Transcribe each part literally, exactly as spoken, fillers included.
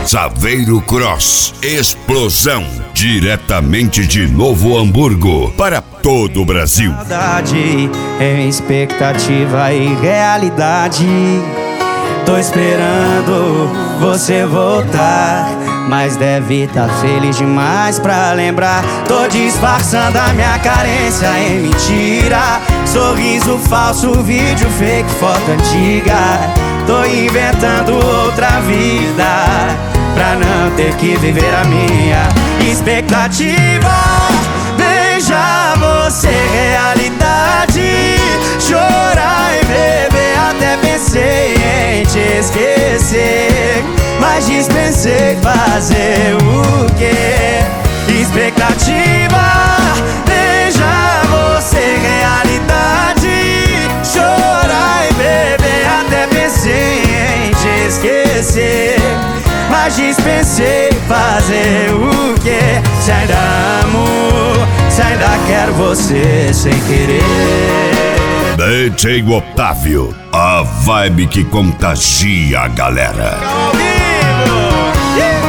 Saveiro Cross, explosão, diretamente de Novo Hamburgo, para todo o Brasil. Saudade, é expectativa e realidade. Tô esperando você voltar, mas deve tá feliz demais pra lembrar. Tô disfarçando a minha carência em mentira, sorriso falso, vídeo fake, foto antiga. Tô inventando outra vida pra não ter que viver a minha expectativa. Beijar você, realidade. Chorar e beber, até pensei em te esquecer, mas dispensei fazer o quê? Expectativa. Beijar você, realidade. Chorar e beber, até pensei em te esquecer, mas dispensei fazer o quê? Se ainda amo, se ainda quero você sem querer. D J Otávio, a vibe que contagia a galera. Ao vivo! Yeah!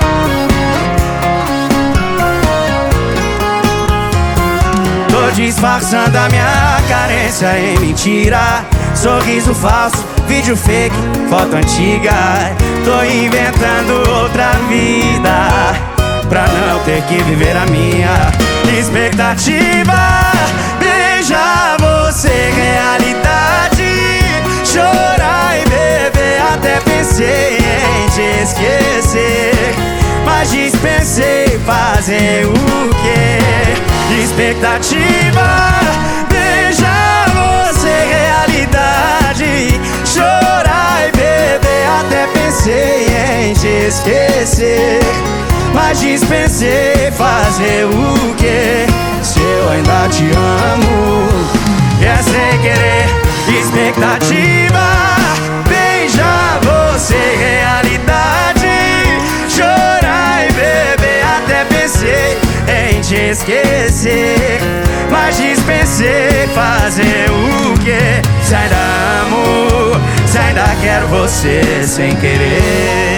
Tô disfarçando a minha carência em mentira, sorriso falso, vídeo fake, foto antiga. Tô inventando outra vida pra não ter que viver a minha expectativa. Beijar você, realidade. Chorar e beber, até pensei em te esquecer, mas dispensei fazer o quê? Expectativa. Beijar você, realidade. Chorar e beber, até pensei em te esquecer, mas dispensei fazer o quê? Se eu ainda te amo, é sem querer. Expectativa. Beijar você, realidade. Chorar e beber, até pensei em te esquecer, mas dispensei fazer o quê? Se ainda amo, se ainda quero você sem querer.